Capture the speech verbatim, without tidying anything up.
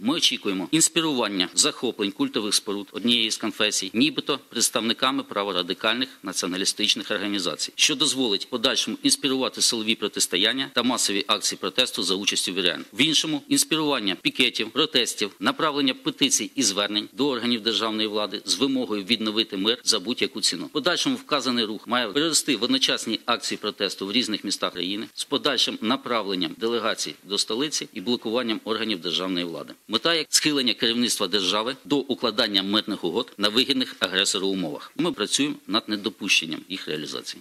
Ми очікуємо інспірування захоплень культових споруд однієї з конфесій, нібито представниками праворадикальних націоналістичних організацій, що дозволить подальшому інспірувати силові протистояння та масові акції протесту за участю вірян. В іншому – інспірування пікетів, протестів, направлення петицій і звернень до органів державної влади з вимогою відновити мир за будь-яку ціну. В подальшому вказаний рух має перевести в одночасні акції протесту в різних містах країни з подальшим направленням делегацій до столиці і блокуванням органів державної влади. Мета як схилення керівництва держави до укладання мирних угод на вигідних агресору умовах. Ми працюємо над недопущенням їх реалізації.